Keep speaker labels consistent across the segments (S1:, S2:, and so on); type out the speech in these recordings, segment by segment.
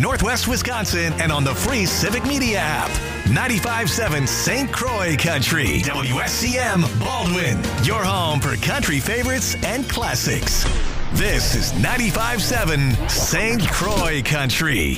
S1: Northwest Wisconsin, and on the free Civic Media app. 95.7 St. Croix Country. WSCM Baldwin. Your home for country favorites and classics. This is 95.7 St. Croix Country.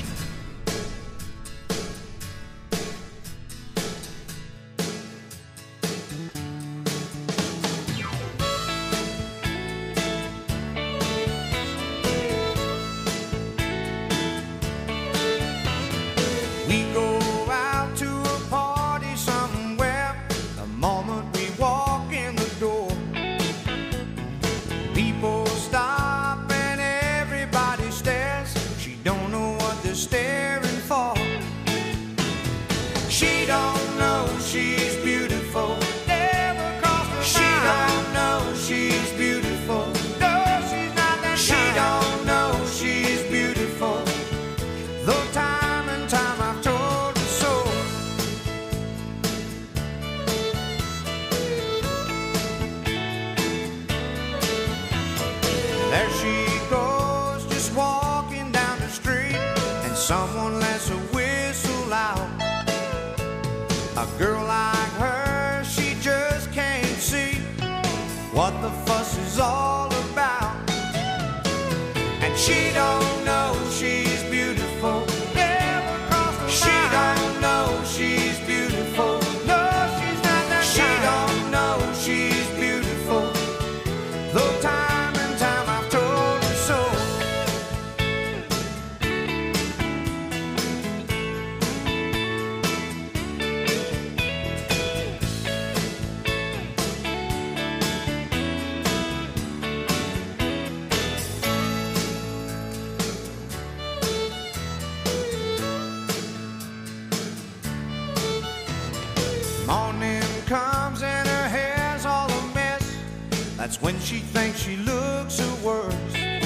S2: That's when she thinks she looks her worst.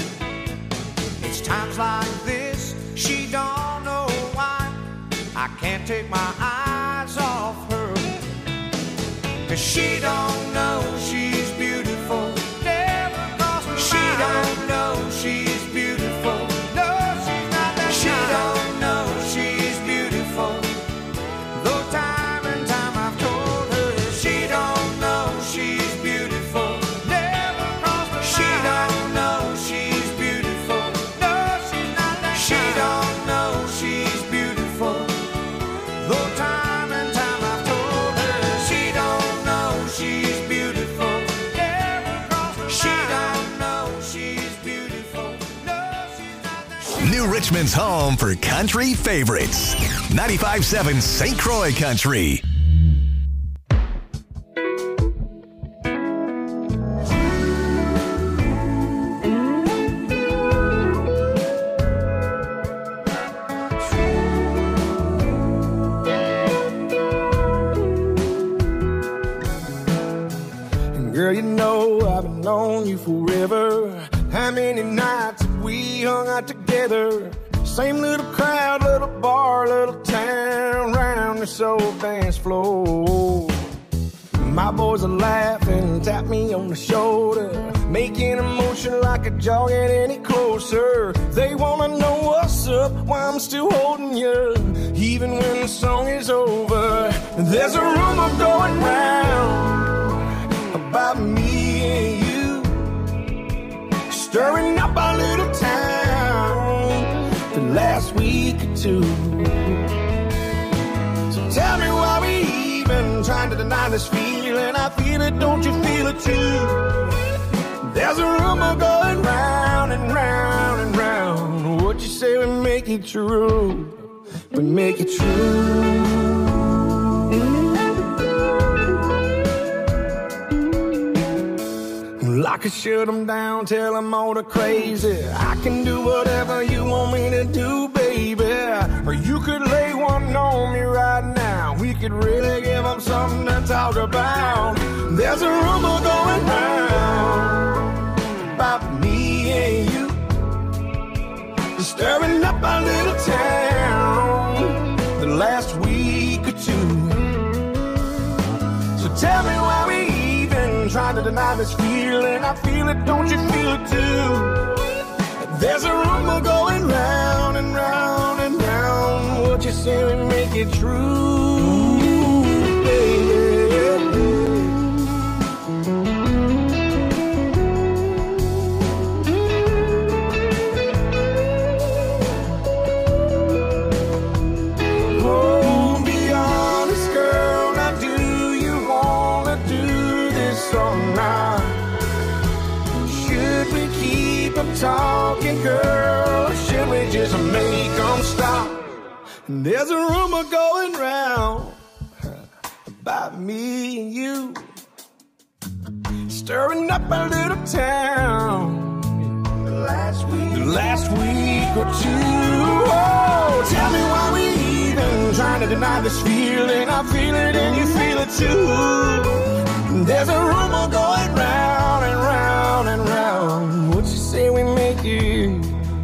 S2: It's times like this, she don't know why I can't take my eyes off her. 'Cause she don't know she's beautiful. Never crossed her mind. She don't know she's beautiful. No, she's not that she kind. Don't know she's beautiful. Though time and time I've told her she don't know she's beautiful.
S1: New Richmond's home for country favorites. 95.7 St. Croix Country.
S3: Girl, you know I've been on you forever. How many nights have we hung out together? Same little crowd, little bar, little town, round this old dance floor. My boys are laughing, tap me on the shoulder, making a motion like a jog get any closer. They wanna know what's up, why I'm still holding you, even when the song is over. There's a rumor going round about me and you, stirring up our little town the last week or two. So tell me why we even trying to deny this feeling. I feel it, don't you feel it too? There's a rumor going round and round and round. What you say we make it true, we make it true. I could shut them down, tell them all the crazy. I can do whatever you want me to do, baby. Or you could lay one on me right now. We could really give them something to talk about. There's a rumor going round about me and you, stirring up our little town the last week or two. So tell me why we trying to deny this feeling. I feel it, don't you feel it too? There's a rumor going round and round and you say we make it true, baby? Oh, be honest, girl. Now, do you wanna do this all night? Should we keep them talking, girl, or should we just make them stop? And there's a rumor going round about me and you, stirring up a little town the last week or two. Oh, tell me why we even trying to deny this feeling. I feel it and you feel it too. There's a rumor going round and round and round. What you say we make it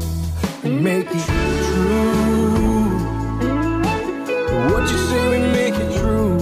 S3: true? What you say we make it true?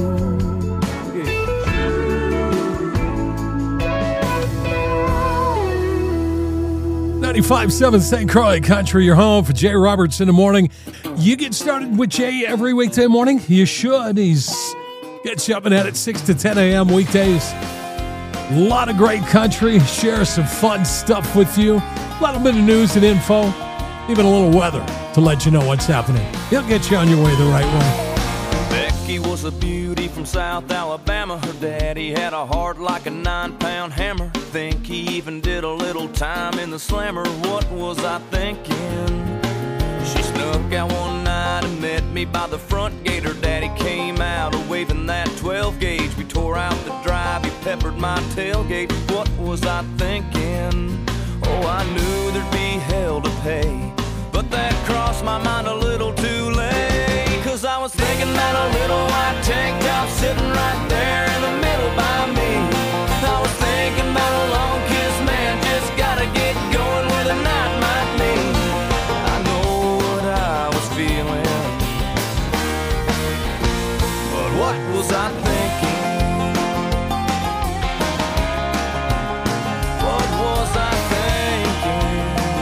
S4: 95.7 St. Croix Country, your home for Jay Roberts in the morning. You get started with Jay every weekday morning? You should. He's gets you up and at it 6 to 10 a.m. weekdays. A lot of great country. Share some fun stuff with you. A little bit of news and info. Even a little weather to let you know what's happening. He'll get you on your way the right way.
S5: Becky was a beauty from South Alabama. Her daddy had a heart like a 9-pound hammer. Think he even did a little time in the slammer. What was I thinking? She snuck out one night and met me by the front gate. Her daddy came out waving that 12 gauge. We tore out the drive, he peppered my tailgate. What was I thinking? Oh, I knew there'd be hell to pay, but that crossed my mind a little too late. Cause I was thinking about a little white tank top sitting right there in the middle by me. I was thinking about a long kiss, man, just gotta get going where the night might lead. I know what I was feeling, but what was I thinking? What was I thinking?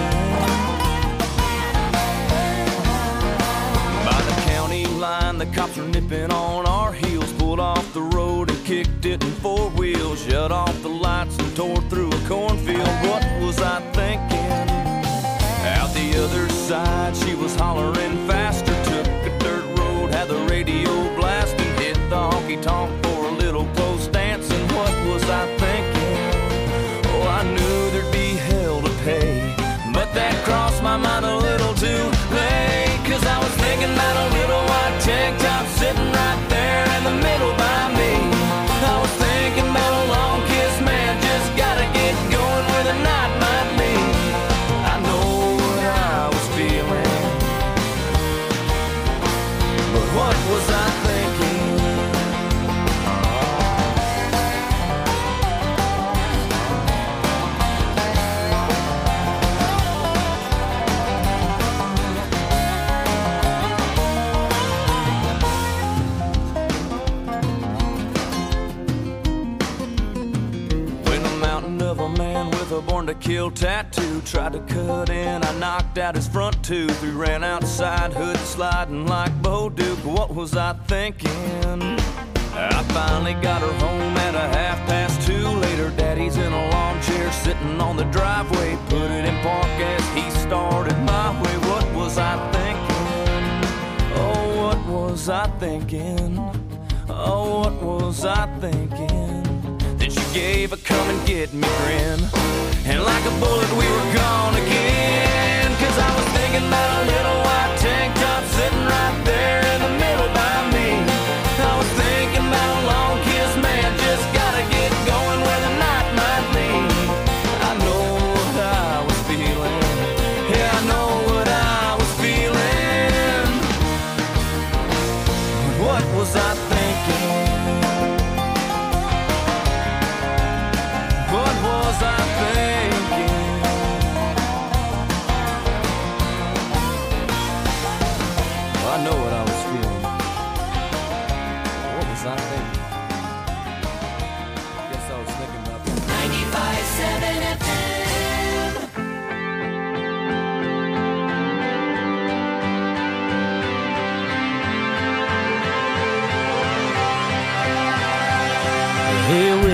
S5: By the county line, the cops were nipping on our heels. Pulled off the road and kicked it in 4 wheels. Shut off the lights and tore through a cornfield. What was I thinking? Out the other side, she was hollering faster. Took a dirt road, had the radio blasting. Hit the honky-tonk for a little post dancing. What was I thinking? Oh, I knew there'd be hell to pay, but that crossed my mind a little too late. Cause I was thinking about a little white tank top sitting right there in the middle by me. I was thinking about a long kiss, man, just gotta get going where the night might be. I know what I was feeling, but what was I thinking? A born to kill tattoo tried to cut in, I knocked out his front tooth. We ran outside, hood sliding like Bo Duke. What was I thinking? I finally got her home at a 2:30. Later, daddy's in a lawn chair sitting on the driveway. Put it in park as he started my way. What was I thinking? Oh, what was I thinking? Oh, what was I thinking? Then she gave a come and get me grin, and like a bullet we were gone again. Cause I was thinking about a little white tank top sitting right there in the middle by me. I was thinking about a long kiss, man, just gotta get going where the night might lead. I know what I was feeling, yeah, I know what I was feeling. What was I thinking? What was I thinking? Well, I know what I was feeling. What was I thinking? Guess I was thinking about that.
S6: 95.7 FM.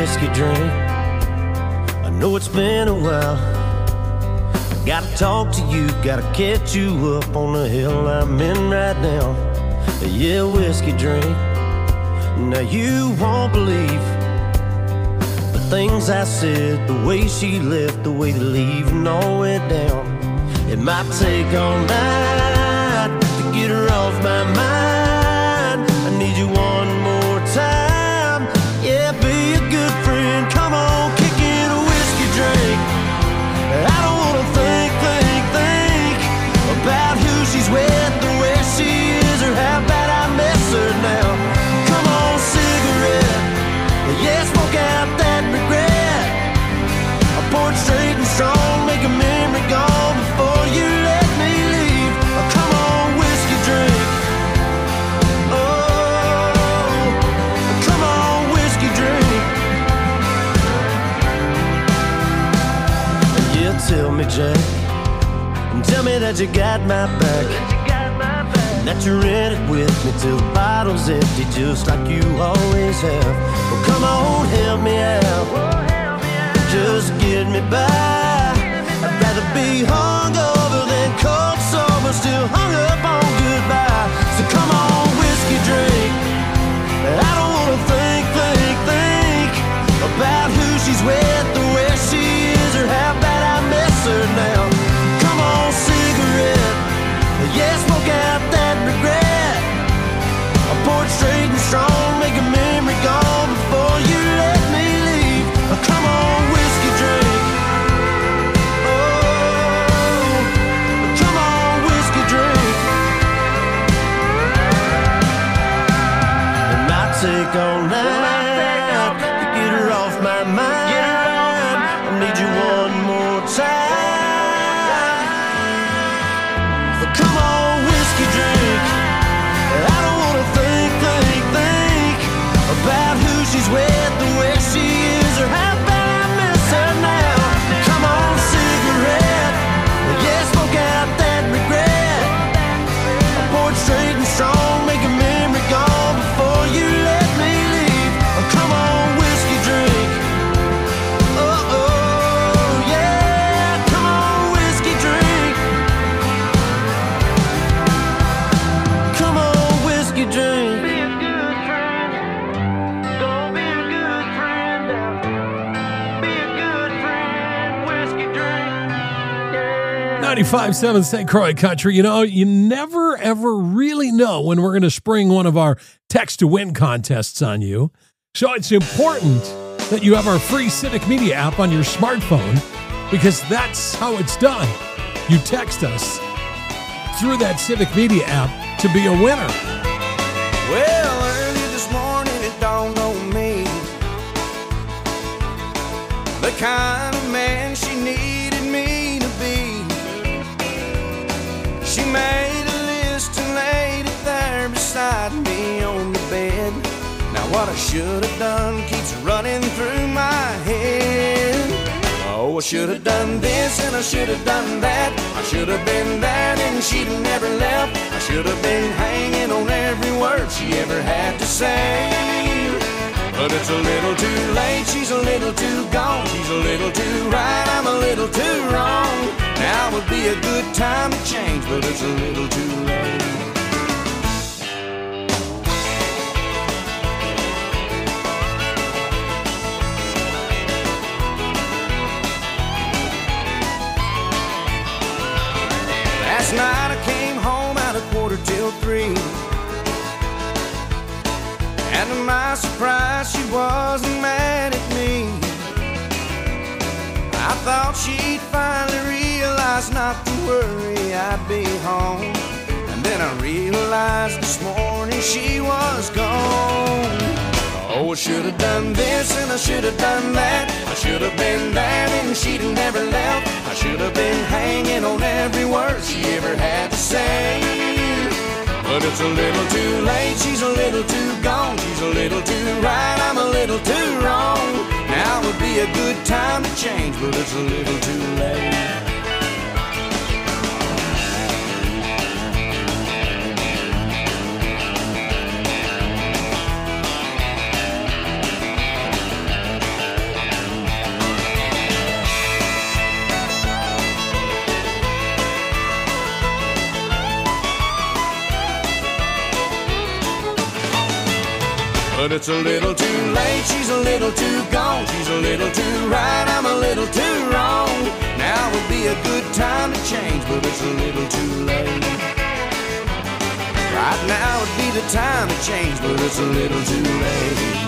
S7: whiskey drink. I know it's been a while. I gotta talk to you, gotta catch you up on the hill I'm in right now. Yeah, whiskey drink. Now you won't believe the things I said, the way she left, the way the leaving all went down. It might take all night to get her off my mind. I need you one more time. Yeah, be a good friend. Come on, kick in a whiskey drink. I don't wanna think about who she's with or where she is or how bad I miss her now. Come on, cigarette. Yeah, smoke out that regret. I pour it straight and strong, make a memory gone before you let me leave. Come on, whiskey drink. Oh, come on, whiskey drink. Yeah, tell me, Jack, and tell me that you got my back, that you're in it with me till the bottle's empty, just like you always have. Well, come on, help me out, just get me by. I'd rather be hungover than cold sober, still hung up on goodbye. So come on, whiskey drink. I don't wanna think about who she's with or where she is or how bad I miss her now. Come on, cigarette. Yeah, smoke out that regret. I pour it straight and strong, make a memory gone before you let me leave. Come on, whiskey drink. Oh, come on, whiskey drink. It might take all night to get her off my mind. I need you one more time. Come on, whiskey drink. I don't wanna think about who she's with or where she is or how bad I miss her now. Come on, cigarette. Yeah, smoke out that regret. I pour it straight and strong, make a memory gone before you let me leave. Come on, whiskey drink. Oh, oh, yeah. Come on, whiskey drink. Come on, whiskey drink. Be a good friend. Go be a good friend now. Be a good friend. Whiskey drink. Yeah.
S4: 95.7 St. Croix Country. You know, you never, ever really know when we're going to spring one of our text to win contests on you. So it's important that you have our free Civic Media app on your smartphone, because that's how it's done. You text us through that Civic Media app to be a winner.
S2: Well, early this morning it dawned on me, the kind of man she needed me to be. She made a list and laid it there beside me on the bed. Now what I should have done keeps running through my head. Oh, I should have done this and I should have done that. I should have been there and she'd have never left. I should have been hanging on every word she ever had to say. But it's a little too late, she's a little too gone. She's a little too right, I'm a little too wrong. Now would be a good time to change, but it's a little too late. Last night I came home at 2:45. And to my surprise, she wasn't mad at me. I thought she'd finally realize not to worry, I'd be home. And then I realized this morning she was gone. Oh, I should have done this and I should have done that. I should have been there and she'd have never left. I should have been hanging on every word she ever had to say. But it's a little too late, she's a little too gone. She's a little too right, I'm a little too wrong. Now would be a good time to change, but it's a little too late. But it's a little too late, she's a little too gone. She's a little too right, I'm a little too wrong. Now would be a good time to change, but it's a little too late. Right now would be the time to change, but it's a little too late.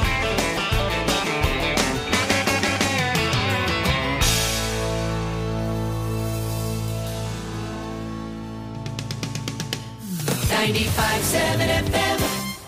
S6: FM.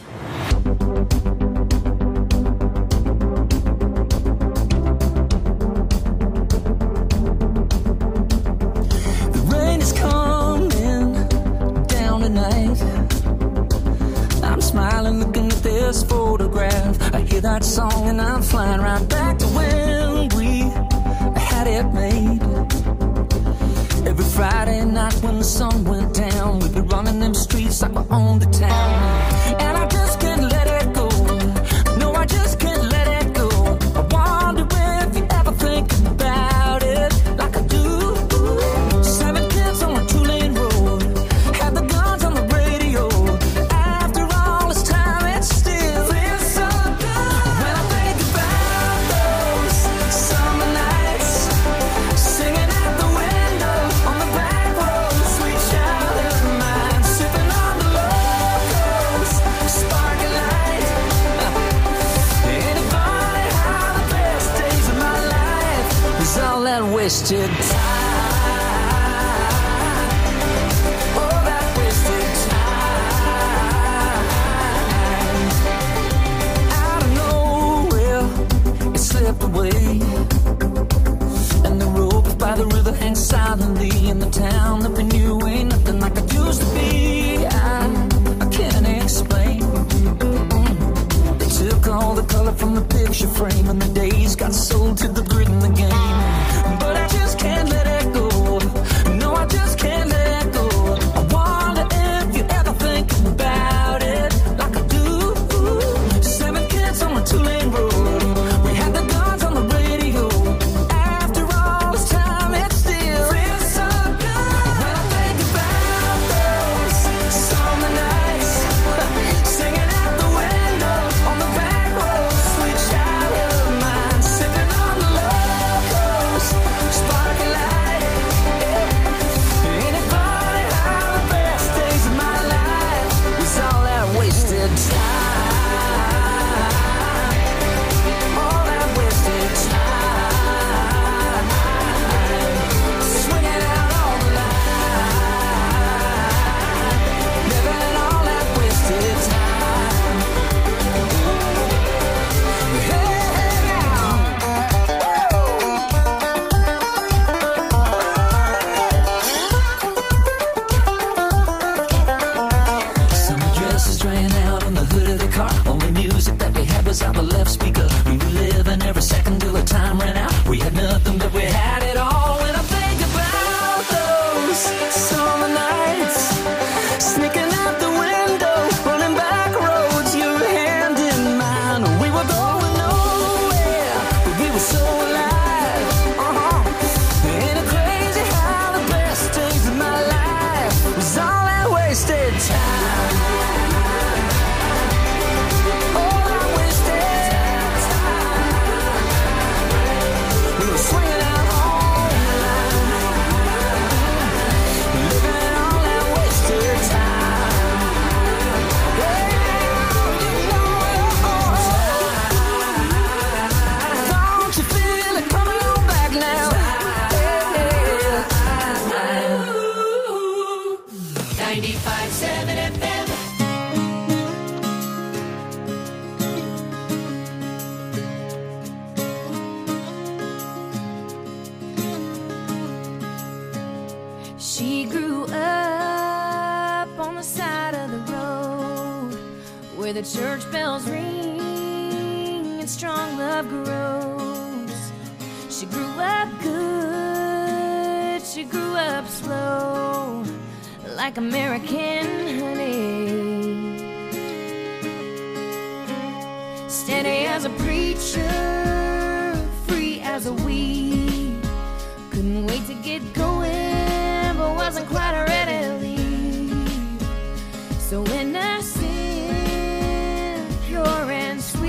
S8: The rain is coming down tonight. I'm smiling looking at this photograph. I hear that song and I'm flying right back to when we had it made. Every Friday night when the sun went down, we'd be running them streets like we owned the town. And I just can't let it go. No, I just can't let it go. I wonder if you ever think about it like I do. 7 kids on a 2-lane road, had the guns on the radio. After all this time, it still feels so good. When I think about those summer nights, singing out the window on the back road, sweet child of mine, sipping on the locals, sparking light. Anybody how the best days of my life was all that wasted time. All that wasted time. Out of nowhere, it slipped away. And the rope by the river hangs silently in the town that we knew ain't nothing like it used to be. I can't explain. They took all the color from the picture frame and the days got sold to the grid in the game. But I just can't let it go. No, I just can't let it go. I wonder if you ever think about it like I do. 7 kids on a 2-lane road, we had the guns on the radio. After all this time, it still feels so good. When I think about those summer nights, singing out the window on the back road, sweet child of mine, sipping on the locals, sparking light. Anybody how the best days of my life was all that wasted time. All that wasted time. Swinging out on the line, living all that wasted time. Hey, now. Summer dresses drying out on the hood of the car. Only music that we had was out the left speaker. We were living every second till the time ran out. We had nothing, but we had it all. When I think about those summer nights, sneaking out the window, running back roads, your hand in mine. We were going nowhere, but we were so alive. Ain't it crazy how the best days of my life was all that wasted time? All that wasted time. We were swinging out on the line, living all that wasted time. Don't you feel it coming on back now?
S6: 95.7 FM.
S9: She grew up on the side of the road where the church bells ring and strong love grows. She grew up good, she grew up slow, like American honey. Steady as a preacher, free as a weed. Couldn't wait to get going, but wasn't quite ready to leave. So innocent, pure and sweet.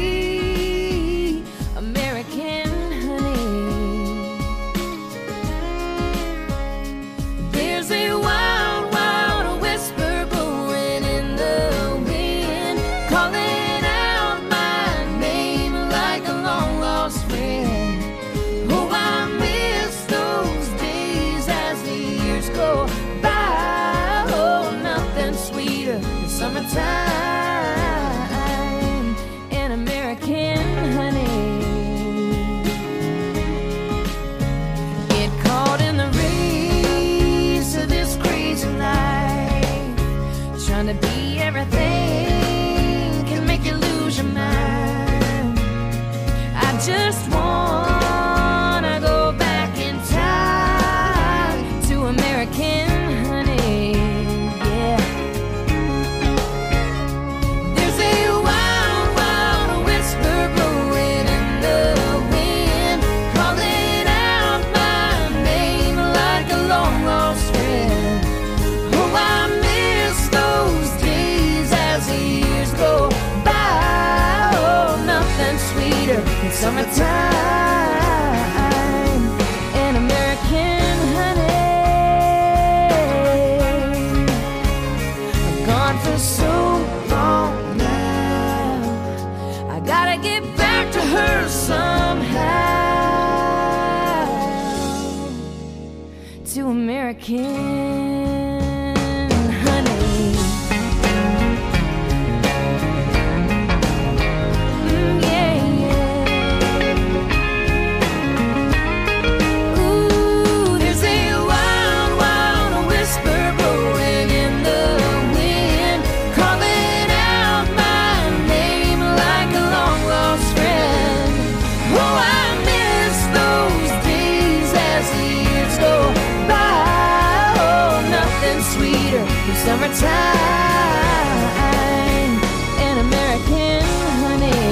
S9: everything can make you lose your mind. I just wanna go back in time to American honey, yeah. There's a wild, wild whisper blowing in the wind, calling out my name like a long lost friend. Oh, I miss those days as the years go by. Oh, nothing sweeter than summertime and American honey. I'm gone for so long now, I gotta get back to her somehow, to American honey. Yeah, yeah. Ooh, there's a wild, wild whisper blowing in the wind, calling out my name like a long lost friend. Oh, I miss those days as the years go by. Oh, nothing sweeter than summertime and American honey.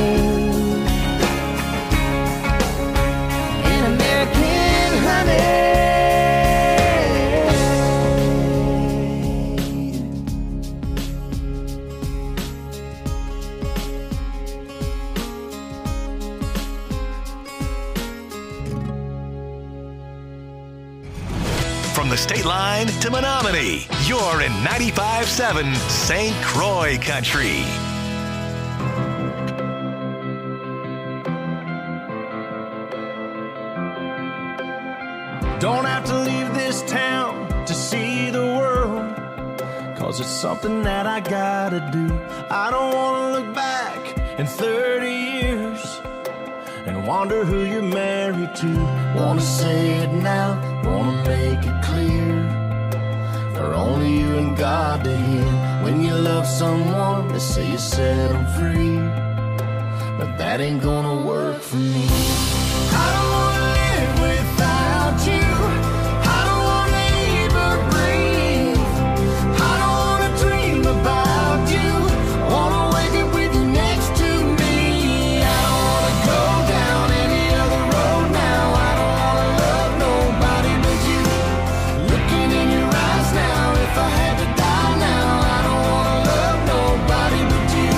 S9: And American honey.
S1: From the state line to Menominee, you're in 95.7 St. Croix Country.
S7: Don't have to leave this town to see the world, 'cause it's something that I gotta do. I don't wanna look back in 30 years and wonder who you're married to. Wanna say it now, wanna make it clear, for only you and God to hear. When you love someone, they say you set them free, but that ain't gonna work for me. I don't wanna live without you. I don't wanna even breathe. I don't wanna dream about you. I wanna wake up with you next to me. I don't wanna go down any other road now. I don't wanna love nobody but you. Looking in your eyes now, if I had to die now, I don't wanna love nobody but you.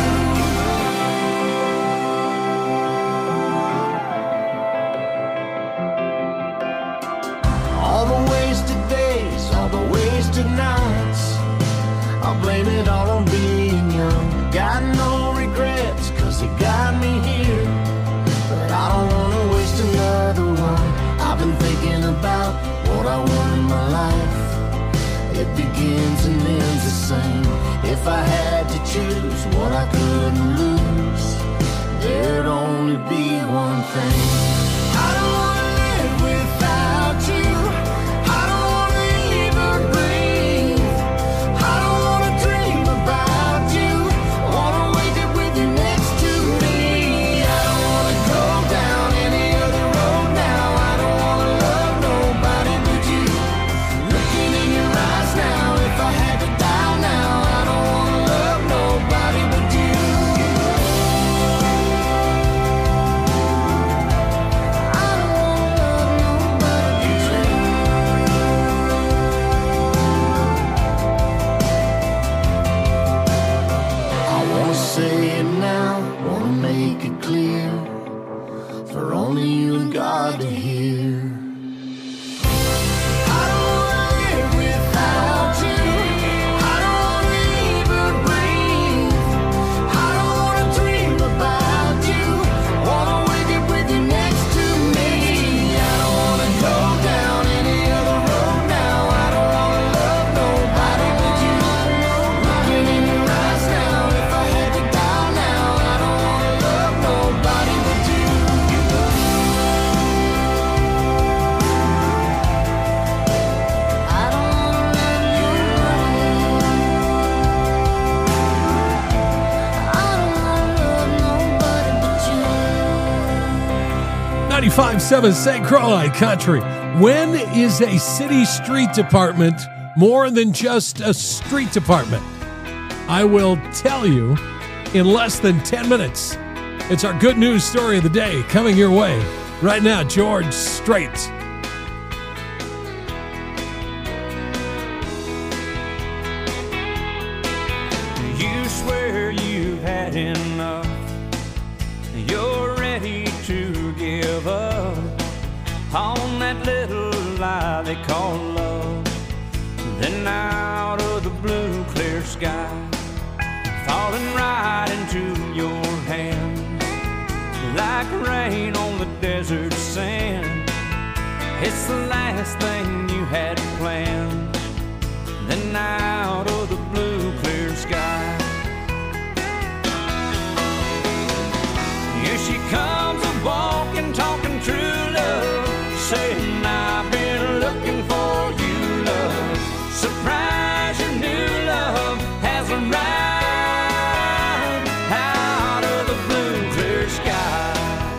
S7: All the wasted days, all the wasted nights, I'll blame it all on being young. Got no regrets, 'cause it got me here, but I don't wanna waste another one. I've been thinking about what I want in my life. It begins and ends the same. If I had to choose what I couldn't lose, there'd only be one thing. I don't wanna live without you. I don't wanna even breathe. I don't wanna dream about you. I wanna wake up with you next to me. I don't wanna go down any other road now. I don't wanna love nobody but you. Looking in your eyes now, if I had to die now, I don't wanna love nobody but you. I don't wanna love nobody but you. I wanna say it now, wanna make it clear, for only you and God to hear. I don't wanna live without you. I don't wanna even breathe. I don't wanna dream about you. Wanna wake up with you next to me. I don't wanna go down any other road now. I don't wanna love nobody but you. Looking in your eyes now, if I had to die now, I don't wanna love nobody but you.
S4: 95.7 St. Croix Country. When is a city street department more than just a street department? I will tell you in less than 10 minutes. It's our good news story of the day coming your way. Right now, George Strait.
S10: You swear you've had enough. You're ready to give up on that little lie they call love. Then out of the blue clear sky, falling right into your hands, like rain on the desert sand. It's the last thing you had planned. Then out of the blue clear sky, here she comes a-walking, talking true love, saying I've been looking for you, love. Surprise, your new love has arrived out of the blue clear sky.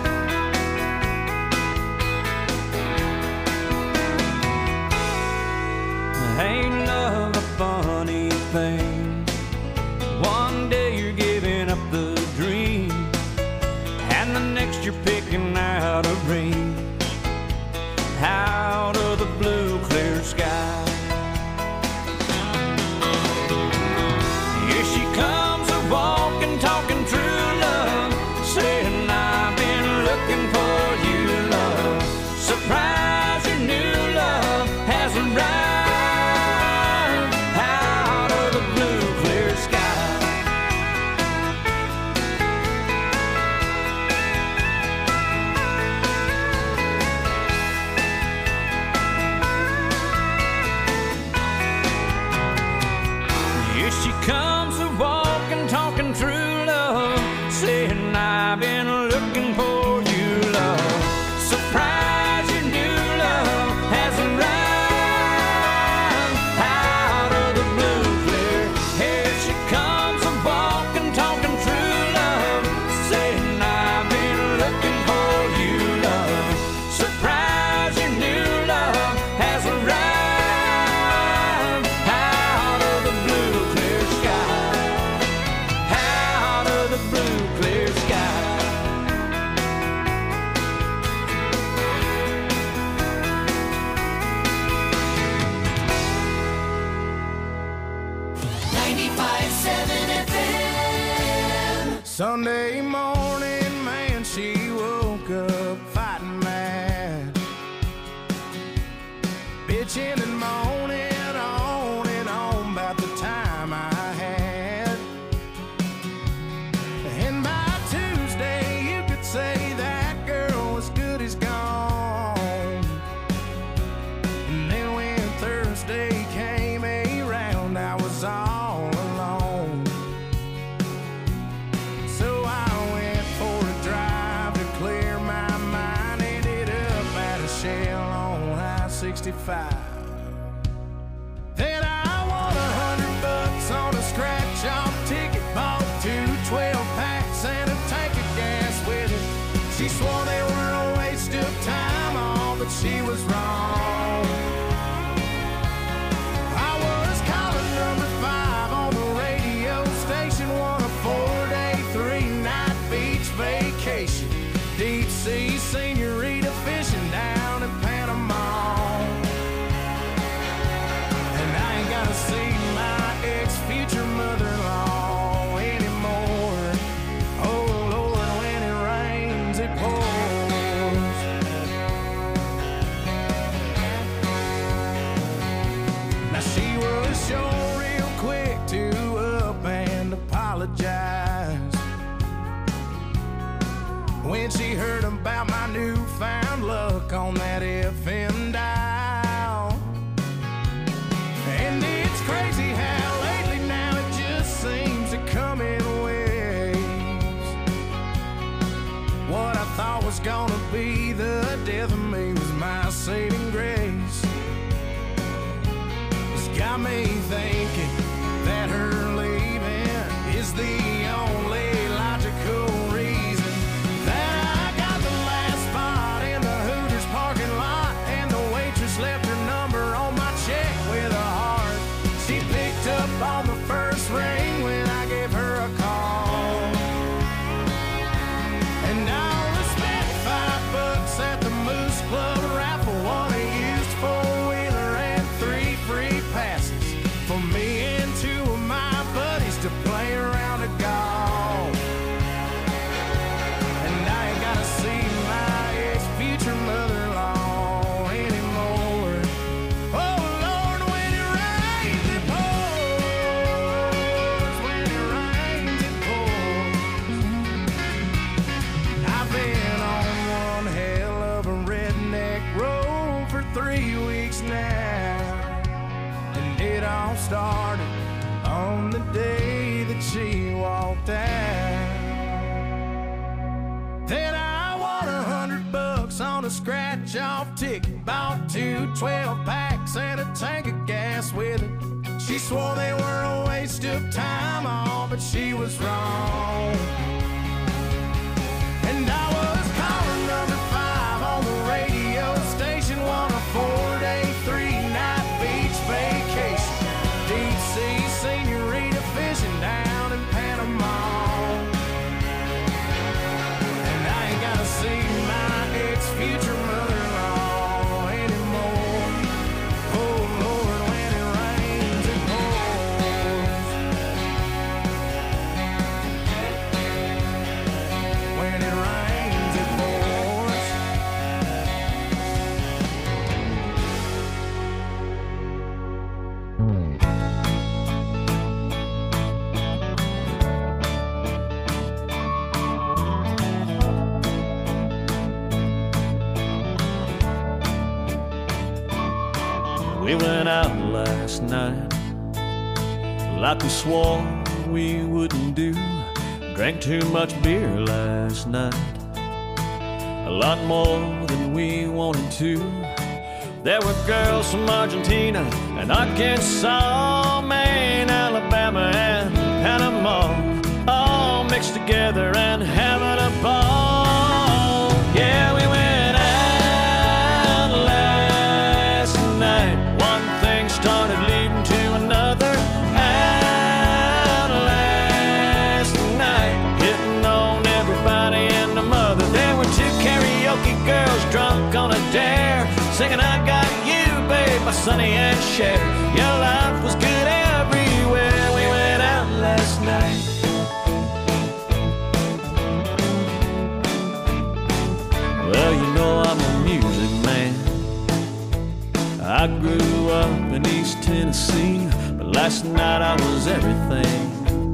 S10: Ain't love a funny thing? One day you're giving up the dream, and the next you're picking out a ring out of the blue clear sky. Here she comes a-walking, talking true love, saying I've been looking for you, love. Surprise, your new love has arrived out of the blue clear sky. Here she comes a-walking, talking true love, saying I've been looking for you, love. Surprise, your new love has arrived out of the blue clear. Here she comes a-walking, talking true love, saying I've been looking for you, love. Surprise, your new love has arrived out of the blue clear sky, out of the blue clear sky.
S6: 95.7 FM.
S3: Sunday morning, man, she woke up fighting mad, bitching and moaning on and on about the time I had. And by Tuesday, you could say that girl was good as gone. And then when Thursday came around, I was all alone. So I went for a drive to clear my mind. Ended up at a Shell on I-65. Then I won $100 on a scratch-off ticket. Bought 2 12-packs and a tank of gas with it. She swore they were a waste of time, all but she was wrong. I was calling number 5 on the radio station, won a 4-day, 3-night beach vacation. Deep sea senorita fishing down in Panama. And I ain't gotta see my ex-future mother-in-law anymore. Oh Lord, when it rains, it pours. Now she was sure real quick to up and apologize when she heard about my newfound luck on that FM dial. And it's crazy how lately now it just seems to come in waves. What I thought was gonna be the death of me was my saving grace. It's got me thinking that her leaving is the only logical reason that I got the last spot in the walked out. Then I won $100 on a scratch-off ticket. Bought 2 12-packs and a tank of gas with it. She swore they were a waste of time, all, but she was wrong. And I was calling number 5 on the radio station, won a 4-day, 3-night beach vacation. Deep sea senorita fishing down in Panama. And I ain't gotta see my ex-future mother-in-law anymore. Oh Lord, when it rains it pours. When it rains it pours.
S5: We went out last night like we swore we wouldn't do. Drank too much beer last night, a lot more than we wanted to. There were girls from Argentina and Arkansas, Maine, Alabama, and Panama, all mixed together and having a ball. Yeah, we went out last night. One thing started leading to another. Out last night, hitting on everybody and the mother. There were 2 karaoke girls drunk on a dare, singing I Got You, Babe, by Sonny and Cher. Your life was good everywhere. We went out last night. Well, you know I'm a music man. I grew up in East Tennessee, but last night I was everything.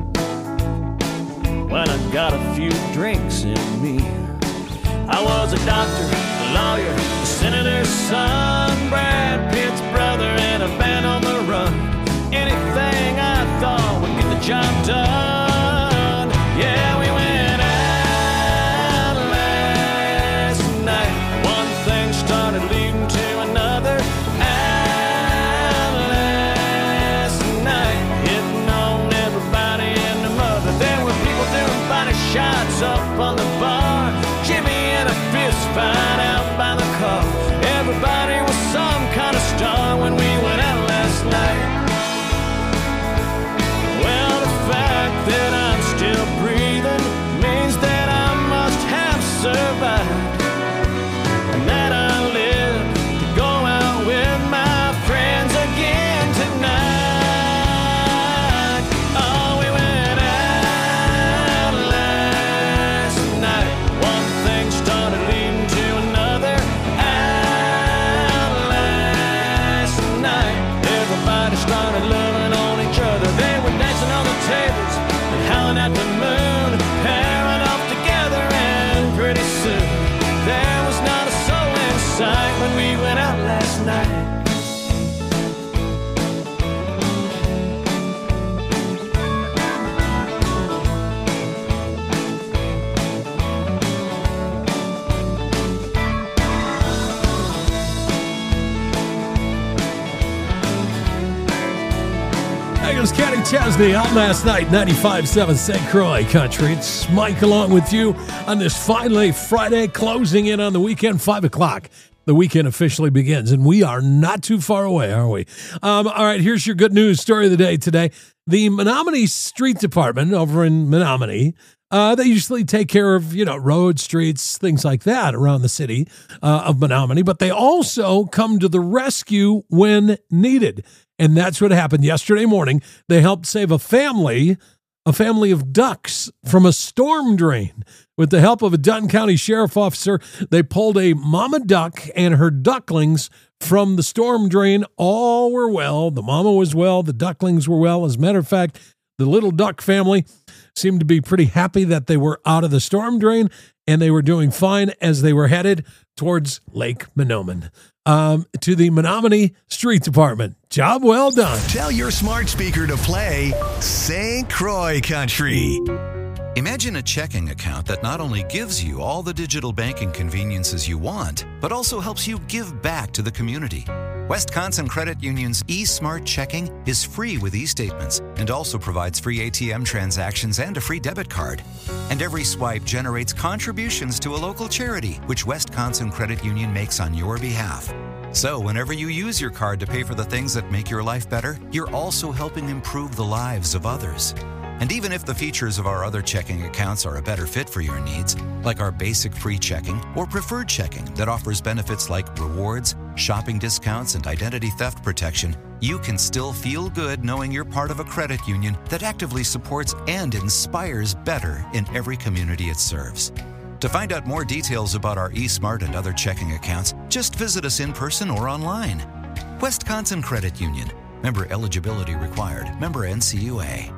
S5: When I got a few drinks in me, I was a doctor, a lawyer, a senator's son, Brad Pitt's brother, and a band on the run. Anything I thought would get the job done. Yeah, we went out last night. One thing started leading to another. Out last night, hitting on everybody and the mother. There were people doing body shots up on the bar. Jimmy and a fist fight out by the car. Everybody was some kind of star when we went out last night. Well, the fact that I'm still breathing means that I must have survived, and that I live to go out with my friends again tonight. Oh, we went out last night. One thing started leading to another. Out last night, everybody started loving on each other. They were dancing on the tables and howling at the moon, pairing off together, and pretty soon there was not a soul in sight when we went out last night.
S4: Hey, it was Kenny Chesney out last night, 95.7 St. Croix Country. It's Mike along with you on this finally Friday, closing in on the weekend, 5 o'clock. The weekend officially begins, and we are not too far away, are we? All right, here's your good news story of the day today. The Menominee Street Department over in Menominee, they usually take care of, roads, streets, things like that around the city of Menominee, but they also come to the rescue when needed. And that's what happened yesterday morning. They helped save a family of ducks from a storm drain. With the help of a Dutton County Sheriff officer, they pulled a mama duck and her ducklings from the storm drain. All were well. The mama was well. The ducklings were well. As a matter of fact, the little duck family seemed to be pretty happy that they were out of the storm drain, and they were doing fine as they were headed towards Lake Menominee. to the Menominee Street Department. Job well done.
S1: Tell your smart speaker to play St. Croix Country.
S11: Imagine a checking account that not only gives you all the digital banking conveniences you want, but also helps you give back to the community. Wisconsin Credit Union's eSmart Checking is free with e-statements and also provides free ATM transactions and a free debit card. And every swipe generates contributions to a local charity, which Wisconsin Credit Union makes on your behalf. So whenever you use your card to pay for the things that make your life better, you're also helping improve the lives of others. And even if the features of our other checking accounts are a better fit for your needs, like our basic free checking or preferred checking that offers benefits like rewards, shopping discounts, and identity theft protection, you can still feel good knowing you're part of a credit union that actively supports and inspires better in every community it serves. To find out more details about our eSmart and other checking accounts, just visit us in person or online. Wisconsin Credit Union. Member eligibility required. Member NCUA.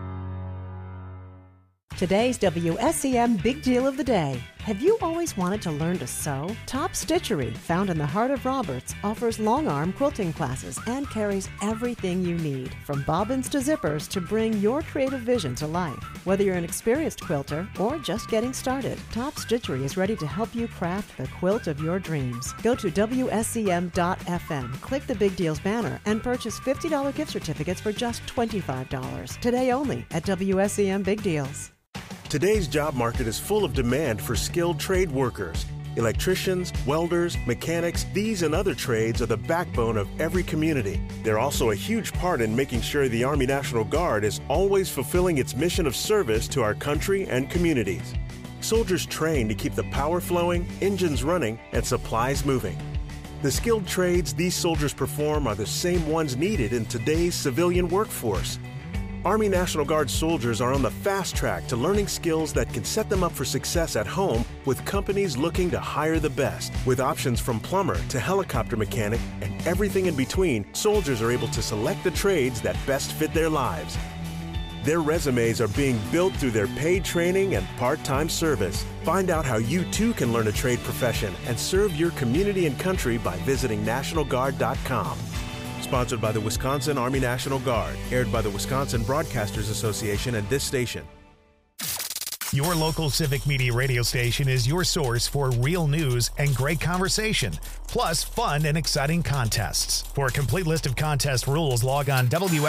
S12: Today's WSCM Big Deal of the Day. Have you always wanted to learn to sew? Top Stitchery, found in the heart of Roberts, offers long-arm quilting classes and carries everything you need, from bobbins to zippers, to bring your creative vision to life. Whether you're an experienced quilter or just getting started, Top Stitchery is ready to help you craft the quilt of your dreams. Go to WSCM.FM, click the Big Deals banner, and purchase $50 gift certificates for just $25. Today only at WSCM Big Deals.
S13: Today's job market is full of demand for skilled trade workers. Electricians, welders, mechanics, these and other trades are the backbone of every community. They're also a huge part in making sure the Army National Guard is always fulfilling its mission of service to our country and communities. Soldiers train to keep the power flowing, engines running, and supplies moving. The skilled trades these soldiers perform are the same ones needed in today's civilian workforce. Army National Guard soldiers are on the fast track to learning skills that can set them up for success at home with companies looking to hire the best. With options from plumber to helicopter mechanic and everything in between, soldiers are able to select the trades that best fit their lives. Their resumes are being built through their paid training and part-time service. Find out how you too can learn a trade profession and serve your community and country by visiting NationalGuard.com. Sponsored by the Wisconsin Army National Guard. Aired by the Wisconsin Broadcasters Association and this station.
S14: Your local Civic Media radio station is your source for real news and great conversation, plus fun and exciting contests. For a complete list of contest rules, log on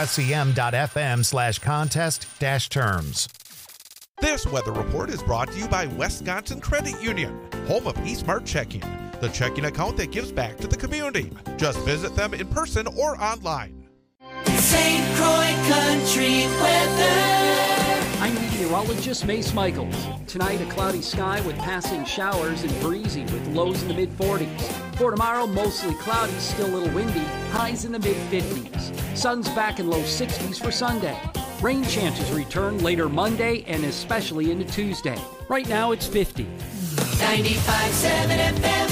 S14: WSCM.FM/contest-terms.
S15: This weather report is brought to you by Wisconsin Credit Union, home of eSmart Checking, the checking account that gives back to the community. Just visit them in person or online.
S6: St. Croix Country weather.
S16: I'm meteorologist Mace Michaels. Tonight, a cloudy sky with passing showers and breezy with lows in the mid-40s. For tomorrow, mostly cloudy, still a little windy, highs in the mid-50s. Sun's back in low 60s for Sunday. Rain chances return later Monday and especially into Tuesday. Right now, it's 50.
S6: 95.7 FM.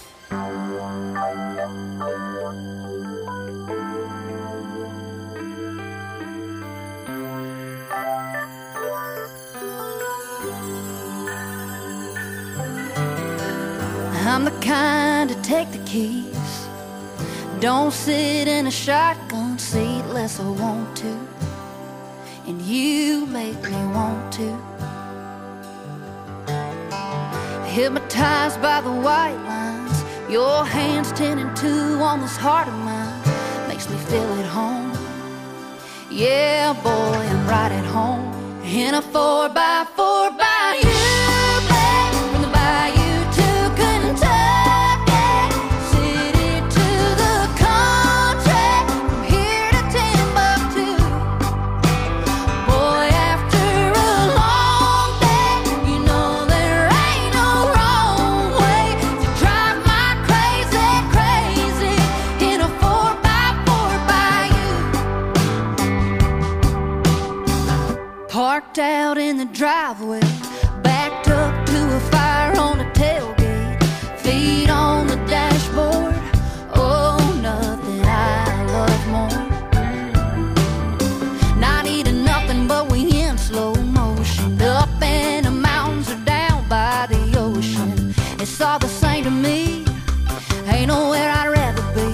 S9: I'm the kind to take the keys. Don't sit in a shotgun seat unless I want to. And you make me want to. Hypnotized by the white lines, your hands 10 and 2 on this heart of mine makes me feel at home. Yeah, boy, I'm right at home in a 4x4 by you, babe, from the bayou to Kentucky, city to the country, from here to Timbuktu. Boy, after a long day, you know there ain't no wrong way to drive my crazy, crazy in a 4x4 by you. Parked out in the driveway, backed up to a fire on the tailgate, feet on the dashboard. Oh, nothing I love more. Not eating nothing, but we in slow motion, up in the mountains or down by the ocean. It's all the same to me, ain't nowhere I'd rather be.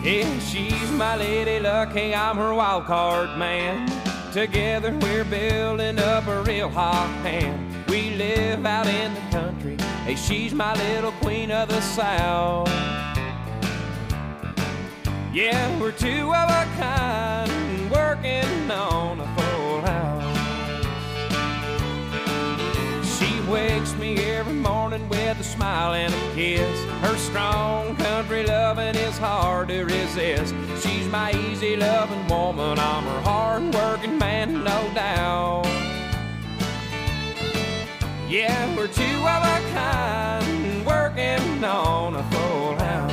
S10: Yeah, she's my lady luck, hey, I'm her wild card man. Together we're building up a real hot hand. We live out in the country, hey, she's my little queen of the South. Yeah, we're two of a kind, working on a full house. She wakes me every morning with a smile and a kiss. Her strong country loving is hard to resist. She's my easy loving woman, I'm her hard working man, no doubt. Yeah, we're two of a kind, working on a full house.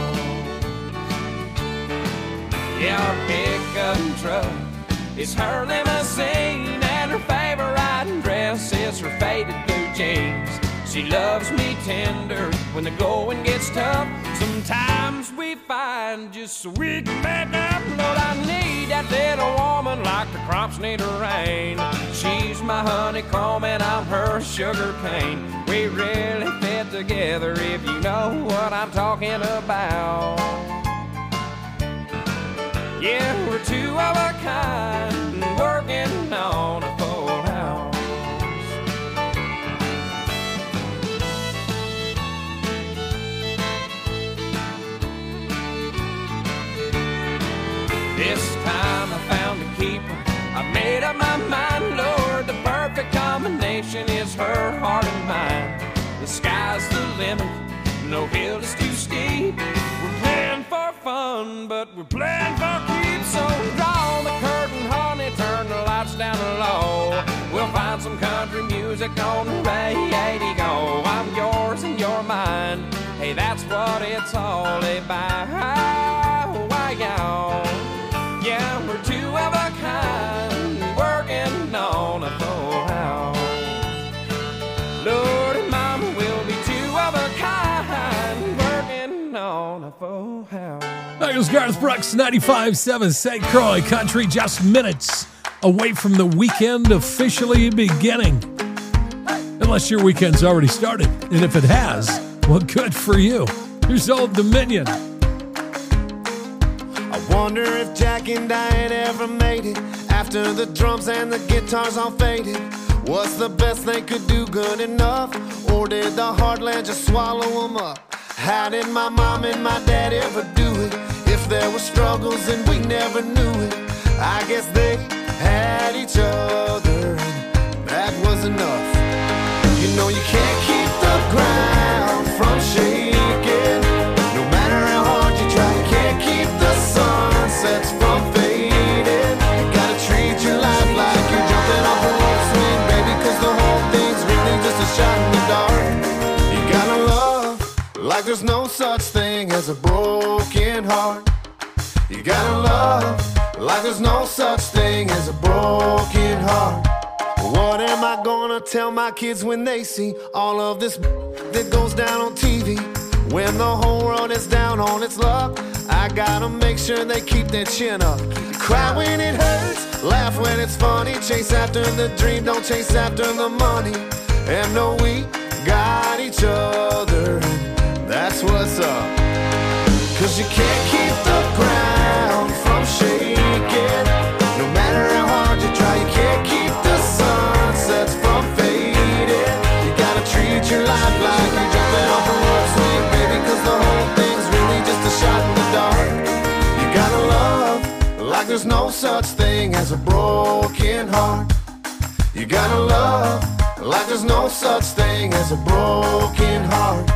S10: Yeah, our pickup truck is her limousine, and her favorite riding dress is her faded blue jeans. She loves me tender when the going gets tough. Sometimes we find just so we can make up. Lord, I need that little woman like the crops need a rain. She's my honeycomb and I'm her sugar cane. We really fit together if you know what I'm talking about. Yeah, we're two of a kind, working on a full house. This time I found a keeper, I made up my mind, Lord, the perfect combination is her heart and mine. The sky's the limit, no hill is too steep. We're playing for fun, but we're playing for keeps. So draw the curtain, honey, turn the lights down low. We'll find some country music on the radio. I'm yours and you're mine, hey, that's what it's all about. Why, y'all? Yeah, we're two of a kind, working on a full house. Lord and Mama will be two of a kind, working on a full house.
S4: That was Garth Brooks, 95.7 St. Croix Country, just minutes away from the weekend officially beginning. Unless your weekend's already started, and if it has, well, good for you. Here's Old Dominion.
S2: I wonder if Jack and Diane ever made it after the drums and the guitars all faded. Was the best they could do good enough, or did the heartland just swallow them up? How did my mom and my dad ever do it? If there were struggles and we never knew it, I guess they had each other, and that was enough. You know you can't keep the ground from shaking, no matter how hard you try. You can't keep the sunsets from fading. You gotta treat your life like you're jumping off a rope swing, baby, cause the whole thing's really just a shot in the dark. You gotta love like there's no such thing as a broken heart. You gotta love like there's no such thing as a broken heart. What am I gonna tell my kids when they see all of this that goes down on TV? When the whole world is down on its luck, I gotta make sure they keep their chin up. Cry when it hurts, laugh when it's funny. Chase after the dream, don't chase after the money. And know we got each other, and that's what's up. Cause you can't keep the ground from shaking, no matter how hard you try. You can't keep the sunsets from fading. You gotta treat your life like you're jumping off a rope swing, baby, cause the whole thing's really just a shot in the dark. You gotta love like there's no such thing as a broken heart. You gotta love like there's no such thing as a broken heart.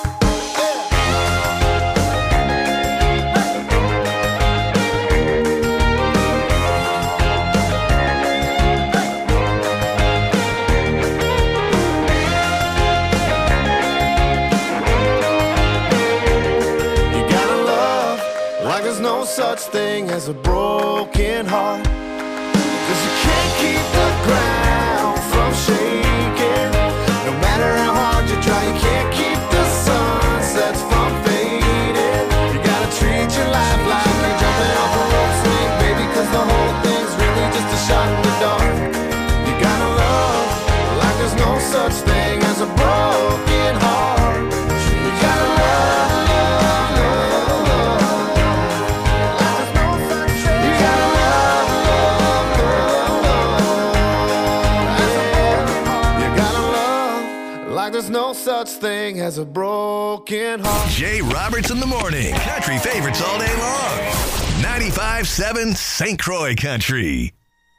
S2: No such thing as a broken heart. Cause you can't keep the ground from shaking, no matter how hard you try. You can't keep the sunsets from fading. You gotta treat your life like you're jumping off a rope swing, baby, cause the whole thing's really just a shot in the dark. You gotta love like there's no such thing as a broken heart. You gotta love
S3: such thing as a broken heart.
S1: Jay Roberts in the morning. Country favorites all day long. 95.7 St. Croix Country.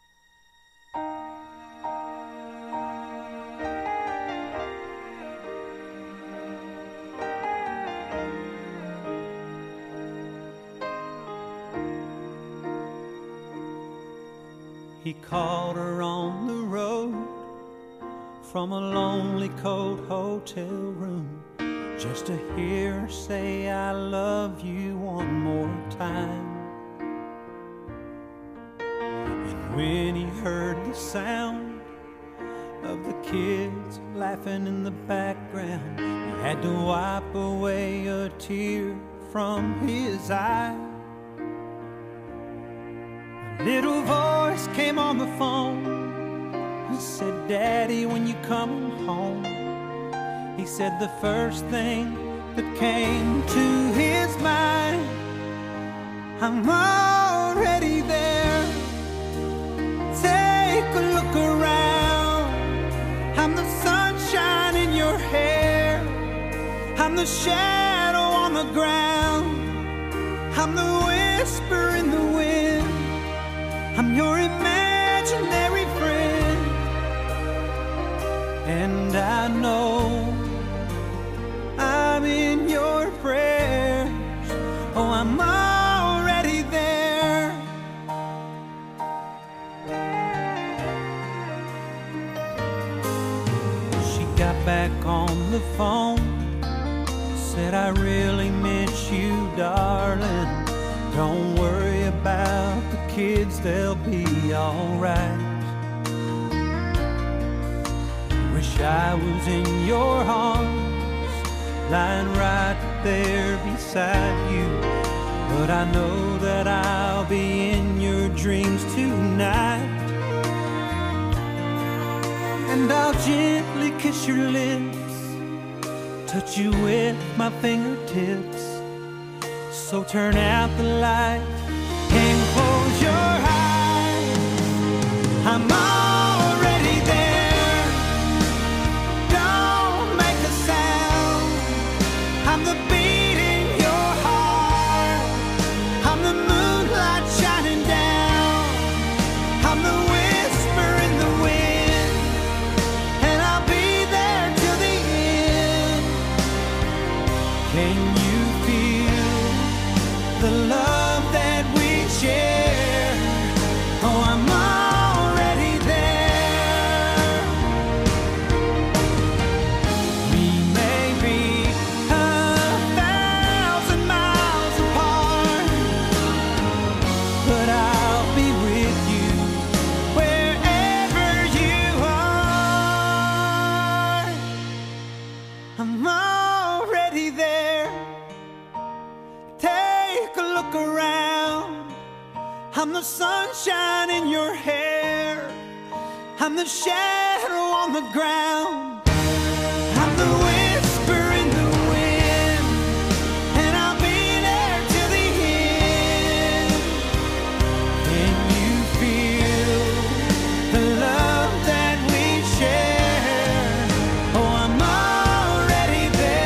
S10: He called her on the road from a lonely, cold hotel room just to hear her say, I love you one more time. And when he heard the sound of the kids laughing in the background, he had to wipe away a tear from his eye. A little voice came on the phone and said, Daddy, when you come home. He said the first thing that came to his mind, I'm already there. Take a look around. I'm the sunshine in your hair. I'm the shadow on the ground. I'm the whisper in the wind. I'm your imaginary friend. And I know I'm in your prayers. Oh, I'm already there. She got back on the phone, said, I really miss you, darling. Don't worry about the kids, they'll be alright. Wish I was in your arms, lying right there beside you. But I know that I'll be in your dreams tonight. And I'll gently kiss your lips, touch you with my fingertips. So turn out the light and close your eyes. I'm already there. Don't make a sound. I'm the beat in your heart. I'm the moonlight shining down. I'm the whisper in the wind. And I'll be there till the end. Can you feel the love that we share? Oh, I'm already there. We may be 1,000 miles apart, but I'll be with you wherever you are. I'm already there. Take a look around. I'm the sunshine in your hair. I'm the shadow on the ground. I'm the whisper in the wind. And I'll be there till the end. Can you feel the love that we share? Oh, I'm already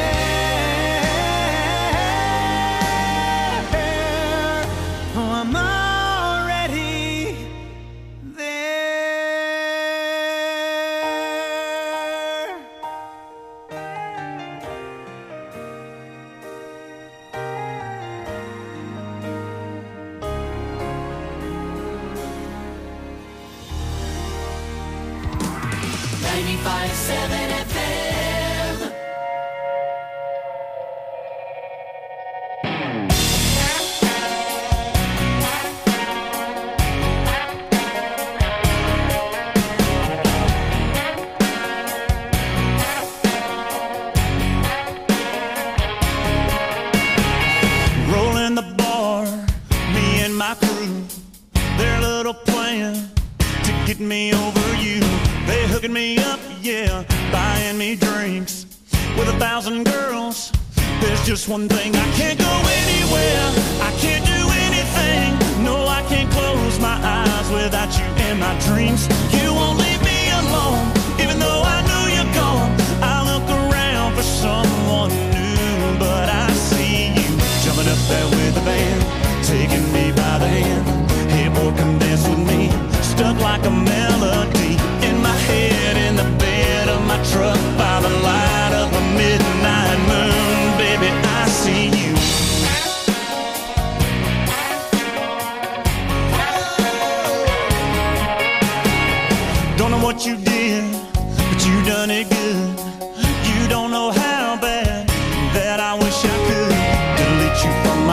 S10: there. Oh, I'm already there.
S6: 95.7 FM.
S17: Rolling the bar, me and my crew, their little plan to get me over you. They hooking me up, yeah, buying me drinks with 1,000 girls. There's just one thing, I can't go anywhere, I can't do anything. No, I can't close my eyes without you in my dreams. You won't leave me alone, even though I know you're gone. I look around for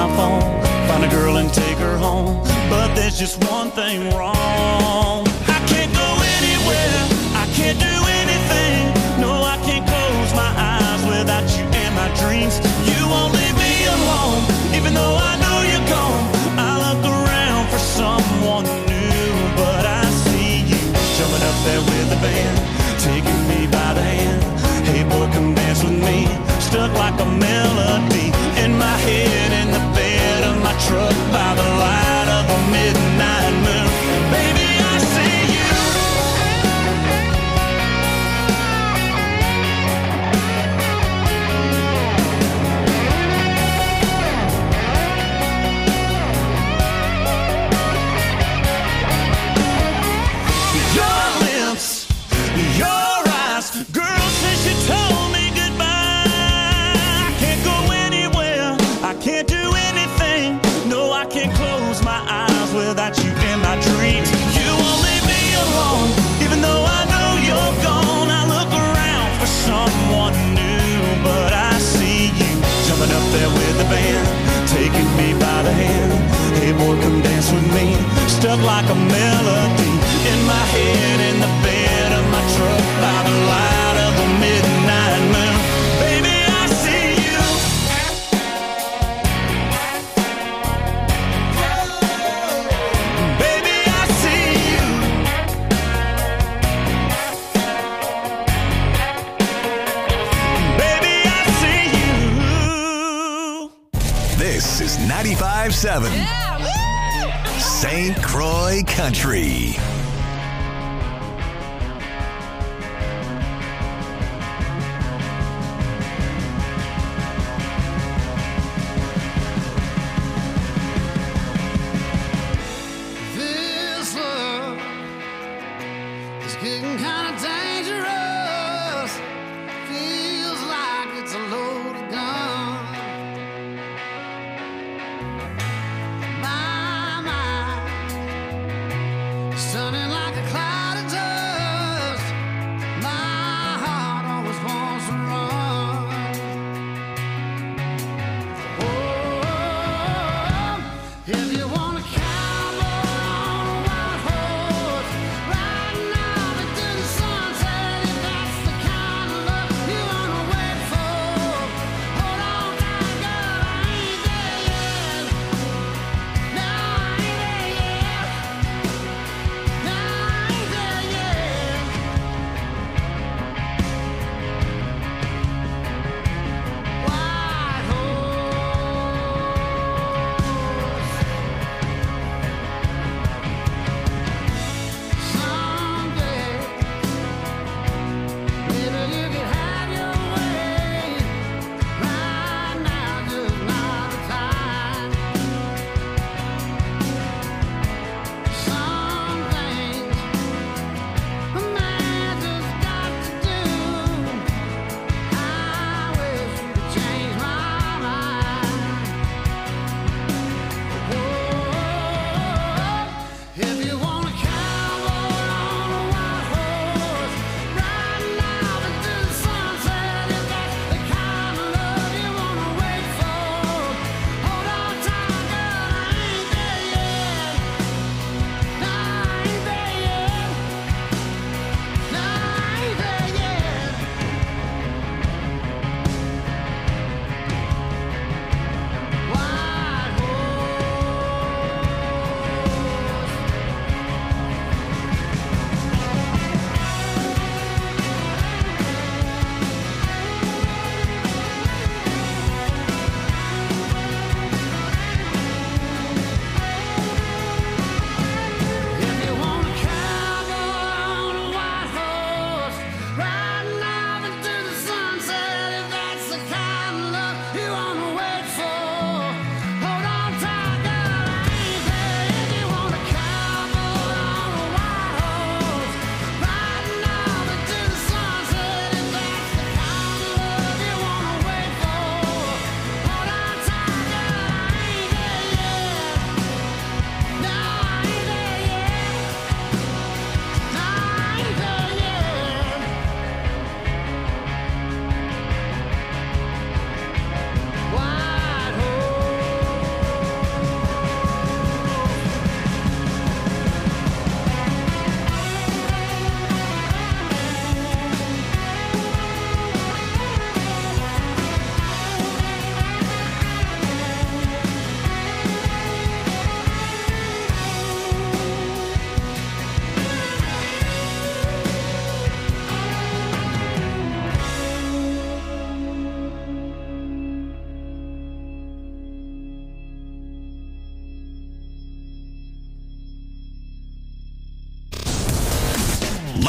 S17: my phone, find a girl and take her home. But there's just one thing wrong. I can't go anywhere, I can't do anything. No, I can't close my eyes without you in my dreams. You won't leave me alone, even though I know you're gone. I look around for someone new, but I see you jumping up there with the band, taking me by the hand. Hey boy, come dance with me. Stuck like a melody in my head, in the bed of my truck, by the light of a midnight moon. Baby, I see you. Your lips, your eyes, girl, since you told me can't do anything. No, I can't close my eyes without you in my dreams. You won't leave me alone, even though I know you're gone. I look around for someone new, but I see you jumping up there with the band, taking me by the hand. Hey boy, come dance with me. Stuck like a melody in my head, in the bed of my truck, by the light of the midnight moon. Baby, I see you.
S1: This is 95.7 St. Croix Country.
S18: This love is getting kind of dangerous. Feels like it's a loaded gun. My mind is turning like a cloud of dust. My heart always wants to run. Oh, if you want to cowboy on a wild horse, riding off into the sunset, if that's the kind of love you want to wait for. Hold on tight, girl, I ain't there yet.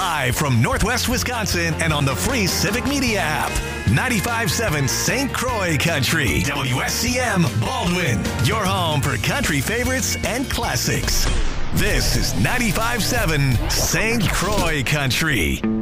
S1: Live from Northwest Wisconsin and on the free Civic Media app. 95.7 St. Croix Country. WSCM Baldwin. Your home for country favorites and classics. This is 95.7 St. Croix Country.